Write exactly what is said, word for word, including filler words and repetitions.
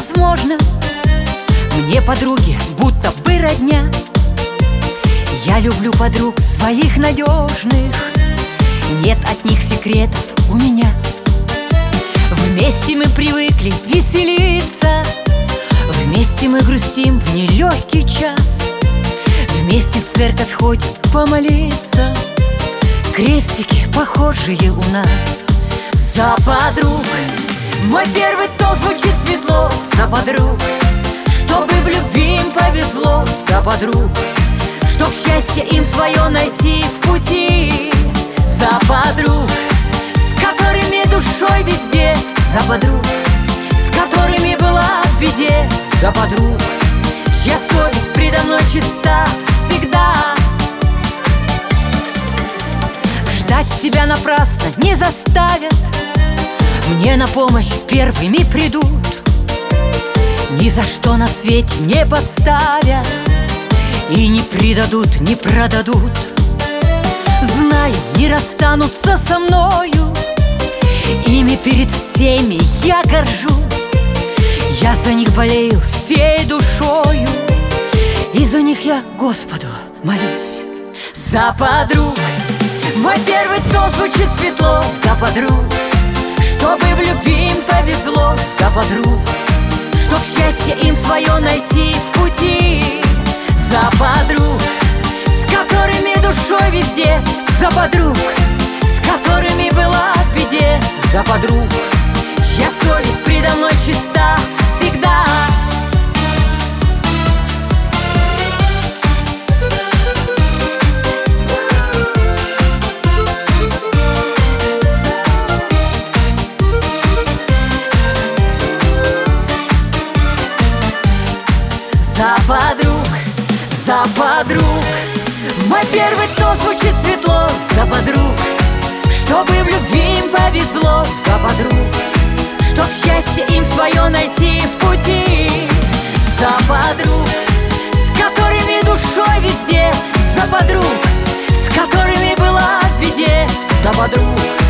невозможно. Мне подруги будто бы родня. Я люблю подруг своих надежных, нет от них секретов у меня. Вместе мы привыкли веселиться, вместе мы грустим в нелегкий час. Вместе в церковь ходим помолиться, крестики похожие у нас. За подруг мой первый тост звучит светло. За подруг, чтобы в любви им повезло. За подруг, чтоб счастье им свое найти в пути. За подруг, с которыми душой везде. За подруг, с которыми была в беде. За подруг, чья совесть предо мной чиста всегда. Ждать себя напрасно не заставят, мне на помощь первыми придут. Ни за что на свете не подставят и не предадут, не продадут. Знаю, не расстанутся со мною, ими перед всеми я горжусь. Я за них болею всей душою, и за них я Господу молюсь. За подруг мой первый тост звучит светло. За подруг, чтобы в любви им повезло. За подруг, чтоб счастье им свое найти в пути. За подруг, с которыми душой везде. За подруг, с которыми была в беде. За подруг, чья совесть предо мной чиста всегда. За подруг, за подруг мой первый тост звучит светло. За подруг, чтобы в любви им повезло. За подруг, чтоб счастье им свое найти в пути. За подруг, с которыми душой везде. За подруг, с которыми была в беде. За подруг,